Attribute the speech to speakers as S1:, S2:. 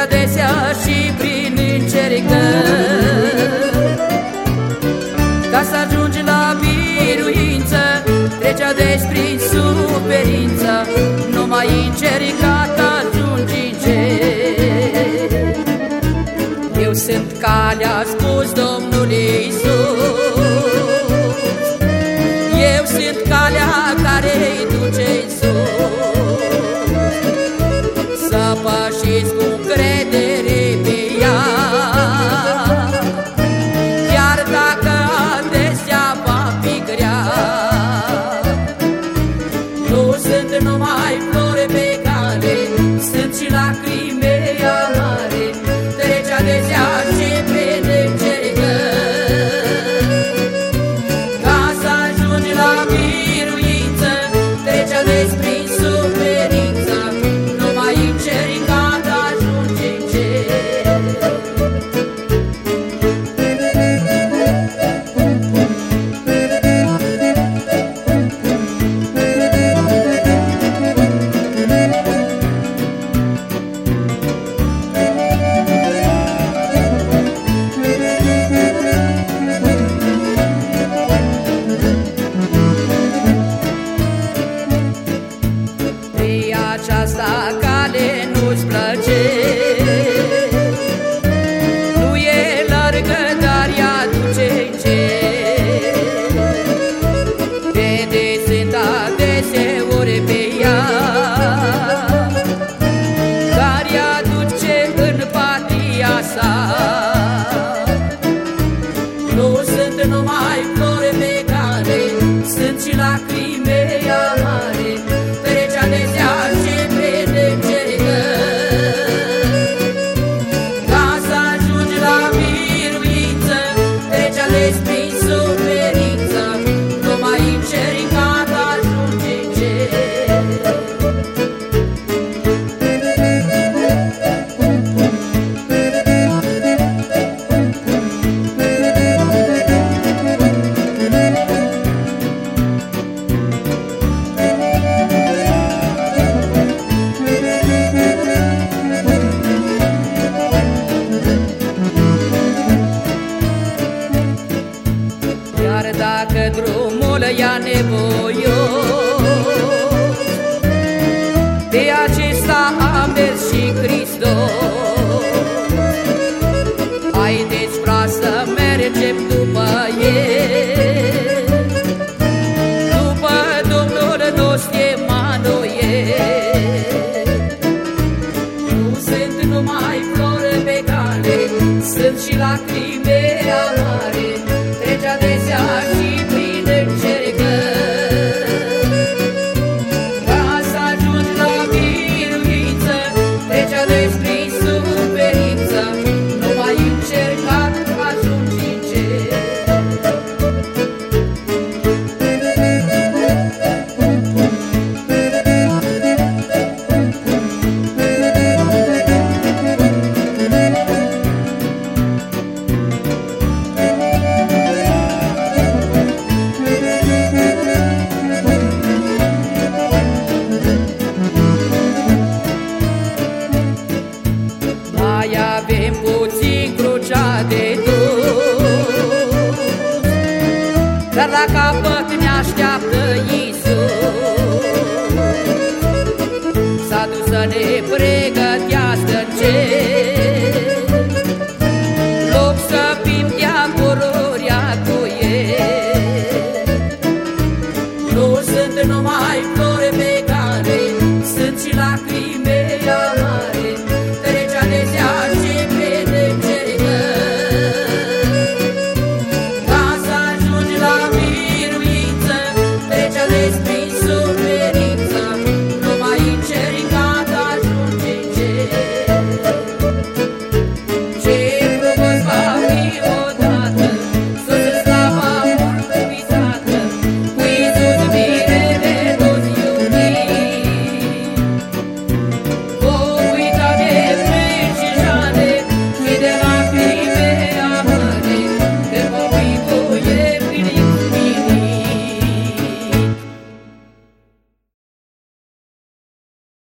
S1: adesea și prin încercări. Ca să ajungi la biruință, trece adesea prin suferință, numai încercat ajungi în cer. Eu sunt calea, a spus Domnul Iisus, eu sunt calea care-i duce în sus. Să pășiți cu credere pe ea, chiar dacă adesea va fi grea. Nu sunt numai flori pe cale, sunt și lacrime amare, trece adesea și prin încercări. Ca să ajungi la biruință, trece adesea prin suferință, numai încercat ajungi în cer. Pe aceasta cale nu-ți place, nu e largă, dar ea duce în cer. Vede, sunt adeseori pe ea, dar ea duce în patria sa. Nu sunt numai flori pe care, sunt și lacrime amare, trece adesea și prin încercări. Ca să ajungi la biruință, trece adesea prin suferință, numai încercat ajungi în cer. Iar dacă drumul ia nevoios, pe acesta a mers și Hristos. Haideți, frați, să mergem după El, după Domnul nostru Emanuel. Nu sunt numai flori pe cale, sunt și lacrime amare, trece adesea și prin încercări. Ca să ajungi la biruință, trece adesea prin suferință, numai încercat ajungi în cer. Mai avem puțin crucea de dus, dar la capăt ne așteaptă Iisus. S-a dus să ne